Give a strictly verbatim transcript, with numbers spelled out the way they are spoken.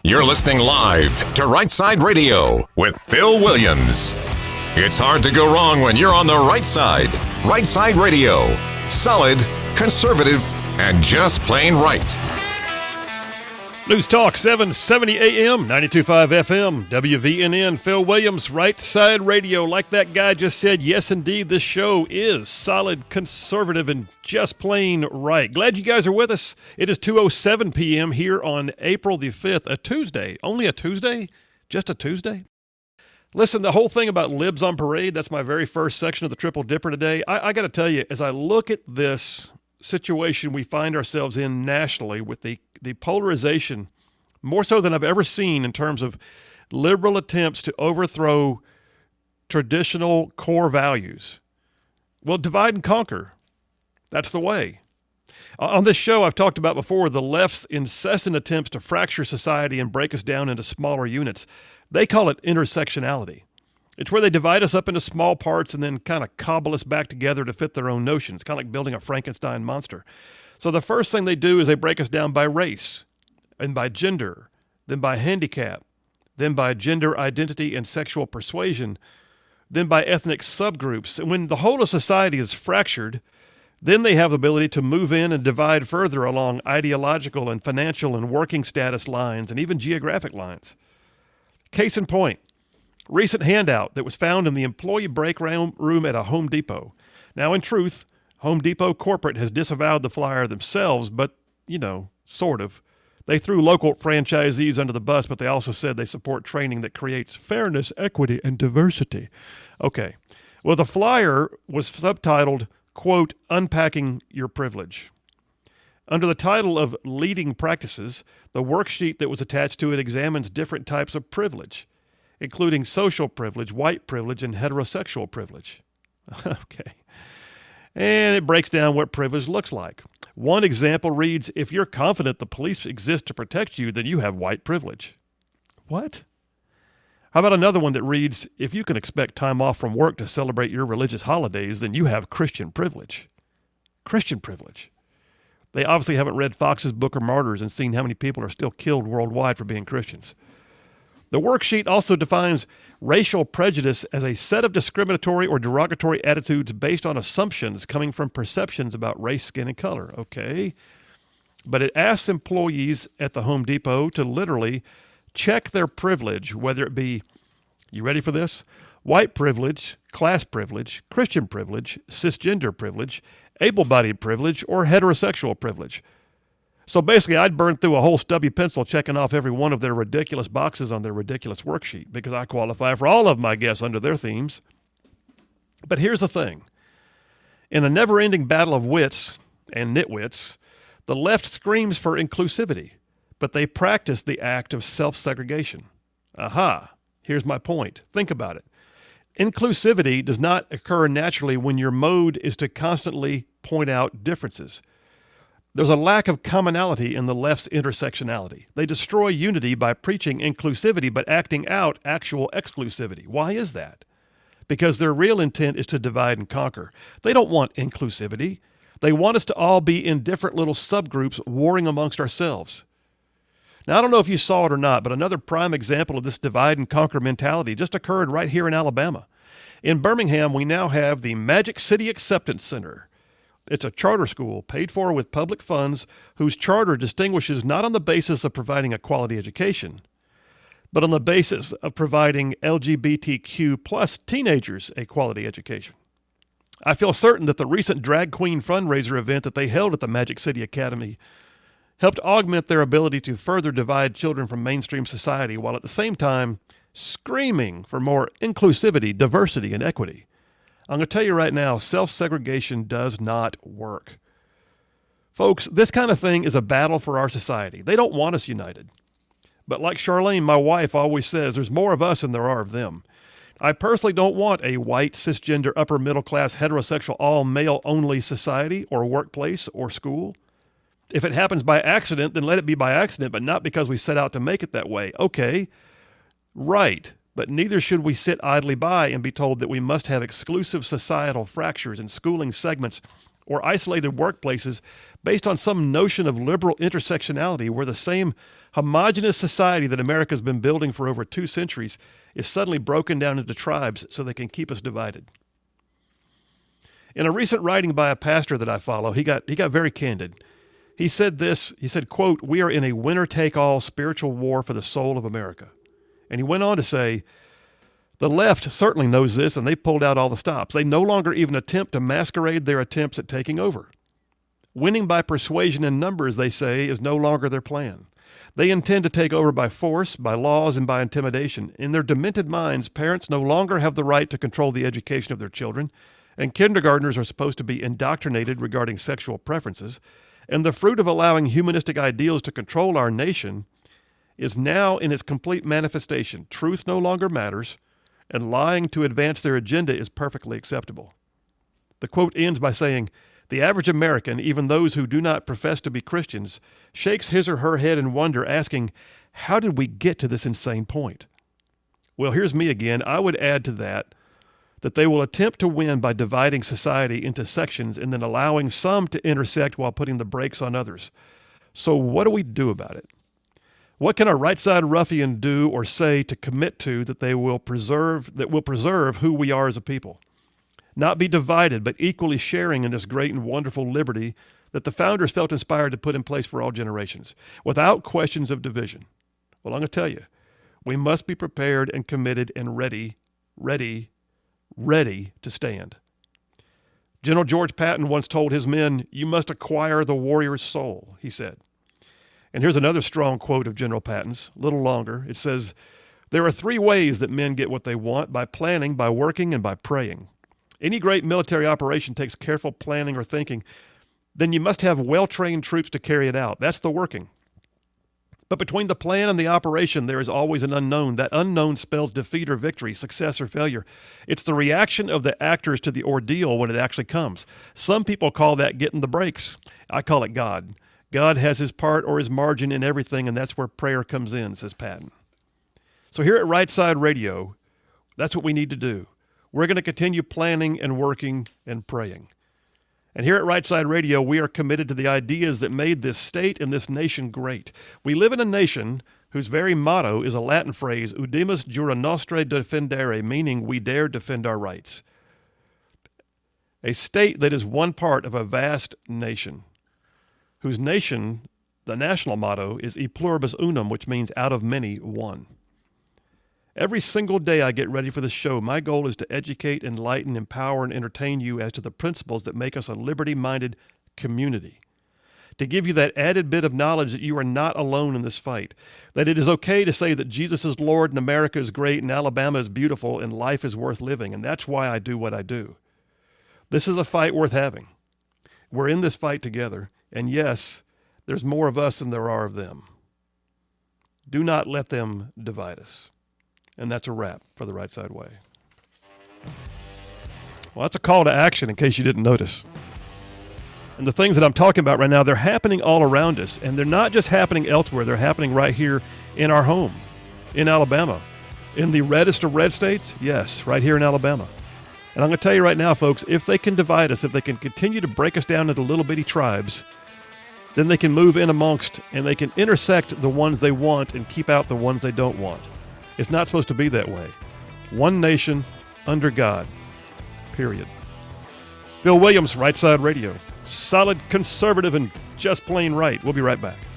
You're listening live to Right Side Radio with Phil Williams. It's hard to go wrong when you're on the right side. Right Side Radio. Solid, conservative, and just plain right. News Talk seven seventy A M, ninety-two point five F M, W V N N, Phil Williams, Right Side Radio. Like that guy just said, yes, indeed, this show is solid, conservative, and just plain right. Glad you guys are with us. It is two oh seven P M here on April the fifth, a Tuesday. Only a Tuesday? Just a Tuesday? Listen, the whole thing about libs on parade, that's my very first section of the Triple Dipper today. I, I got to tell you, as I look at this situation we find ourselves in nationally with the, the polarization, more so than I've ever seen in terms of liberal attempts to overthrow traditional core values. Well, divide and conquer. That's the way. On this show, I've talked about before the left's incessant attempts to fracture society and break us down into smaller units. They call it intersectionality. It's where they divide us up into small parts and then kind of cobble us back together to fit their own notions, kind of like building a Frankenstein monster. So the first thing they do is they break us down by race, and by gender, then by handicap, then by gender identity and sexual persuasion, then by ethnic subgroups. And when the whole of society is fractured, then they have the ability to move in and divide further along ideological and financial and working status lines and even geographic lines. Case in point, recent handout that was found in the employee break room at a Home Depot. Now, in truth, Home Depot corporate has disavowed the flyer themselves, but, you know, sort of. They threw local franchisees under the bus, but they also said they support training that creates fairness, equity, and diversity. Okay. Well, the flyer was subtitled, quote, Unpacking Your Privilege. Under the title of Leading Practices, the worksheet that was attached to it examines different types of privilege, including social privilege, white privilege, and heterosexual privilege. Okay. And it breaks down what privilege looks like. One example reads, if you're confident the police exist to protect you, then you have white privilege. What? How about another one that reads, if you can expect time off from work to celebrate your religious holidays, then you have Christian privilege. Christian privilege. They obviously haven't read Fox's Book of Martyrs and seen how many people are still killed worldwide for being Christians. The worksheet also defines racial prejudice as a set of discriminatory or derogatory attitudes based on assumptions coming from perceptions about race, skin, and color. Okay. But it asks employees at the Home Depot to literally check their privilege, whether it be, you ready for this? White privilege, class privilege, Christian privilege, cisgender privilege, able-bodied privilege, or heterosexual privilege. So basically, I'd burn through a whole stubby pencil checking off every one of their ridiculous boxes on their ridiculous worksheet because I qualify for all of them, I guess, under their themes. But here's the thing. In the never-ending battle of wits and nitwits, the left screams for inclusivity, but they practice the act of self-segregation. Aha, here's my point. Think about it. Inclusivity does not occur naturally when your mode is to constantly point out differences. There's a lack of commonality in the left's intersectionality. They destroy unity by preaching inclusivity but acting out actual exclusivity. Why is that? Because their real intent is to divide and conquer. They don't want inclusivity. They want us to all be in different little subgroups warring amongst ourselves. Now, I don't know if you saw it or not, but another prime example of this divide and conquer mentality just occurred right here in Alabama. In Birmingham, we now have the Magic City Acceptance Center. It's a charter school paid for with public funds whose charter distinguishes not on the basis of providing a quality education, but on the basis of providing L G B T Q plus teenagers a quality education. I feel certain that the recent drag queen fundraiser event that they held at the Magic City Academy helped augment their ability to further divide children from mainstream society while at the same time screaming for more inclusivity, diversity, and equity. I'm going to tell you right now, self-segregation does not work. Folks, this kind of thing is a battle for our society. They don't want us united. But like Charlene, my wife, always says, there's more of us than there are of them. I personally don't want a white, cisgender, upper-middle-class, heterosexual, all-male-only society or workplace or school. If it happens by accident, then let it be by accident, but not because we set out to make it that way. Okay, right. But neither should we sit idly by and be told that we must have exclusive societal fractures and schooling segments or isolated workplaces based on some notion of liberal intersectionality where the same homogenous society that America has been building for over two centuries is suddenly broken down into tribes so they can keep us divided. In a recent writing by a pastor that I follow, he got he got very candid. He said this, he said, quote, "We are in a winner-take-all spiritual war for the soul of America." And he went on to say, "The left certainly knows this, and they pulled out all the stops. They no longer even attempt to masquerade their attempts at taking over. Winning by persuasion and numbers, they say, is no longer their plan. They intend to take over by force, by laws, and by intimidation. In their demented minds, parents no longer have the right to control the education of their children, and kindergartners are supposed to be indoctrinated regarding sexual preferences, and the fruit of allowing humanistic ideals to control our nation is now in its complete manifestation. Truth no longer matters, and lying to advance their agenda is perfectly acceptable." The quote ends by saying, "The average American, even those who do not profess to be Christians, shakes his or her head in wonder, asking, how did we get to this insane point?" Well, here's me again. I would add to that that they will attempt to win by dividing society into sections and then allowing some to intersect while putting the brakes on others. So what do we do about it? What can a right-side ruffian do or say to commit to that they will preserve, that will preserve who we are as a people? Not be divided, but equally sharing in this great and wonderful liberty that the founders felt inspired to put in place for all generations, without questions of division. Well, I'm going to tell you, we must be prepared and committed and ready, ready, ready to stand. General George Patton once told his men, "You must acquire the warrior's soul," he said. And here's another strong quote of General Patton's, a little longer. It says, "There are three ways that men get what they want: by planning, by working, and by praying. Any great military operation takes careful planning or thinking. Then you must have well-trained troops to carry it out. That's the working. But between the plan and the operation, there is always an unknown. That unknown spells defeat or victory, success or failure. It's the reaction of the actors to the ordeal when it actually comes. Some people call that getting the breaks. I call it God. God has his part or his margin in everything, and that's where prayer comes in," says Patton. So here at Right Side Radio, that's what we need to do. We're going to continue planning and working and praying. And here at Right Side Radio, we are committed to the ideas that made this state and this nation great. We live in a nation whose very motto is a Latin phrase, "Udimus jura nostre defendere," meaning we dare defend our rights. A state that is one part of a vast nation, whose nation, the national motto, is E pluribus unum, which means out of many, one. Every single day I get ready for this show, my goal is to educate, enlighten, empower, and entertain you as to the principles that make us a liberty-minded community. To give you that added bit of knowledge that you are not alone in this fight, that it is okay to say that Jesus is Lord and America is great and Alabama is beautiful and life is worth living, and that's why I do what I do. This is a fight worth having. We're in this fight together, and yes, there's more of us than there are of them. Do not let them divide us. And that's a wrap for the Right Side Way. Well, that's a call to action in case you didn't notice. And the things that I'm talking about right now, they're happening all around us. And they're not just happening elsewhere. They're happening right here in our home, in Alabama. In the reddest of red states? Yes, right here in Alabama. And I'm going to tell you right now, folks, if they can divide us, if they can continue to break us down into little bitty tribes, then they can move in amongst and they can intersect the ones they want and keep out the ones they don't want. It's not supposed to be that way. One nation under God. Period. Phil Williams, Right Side Radio. Solid conservative and just plain right. We'll be right back.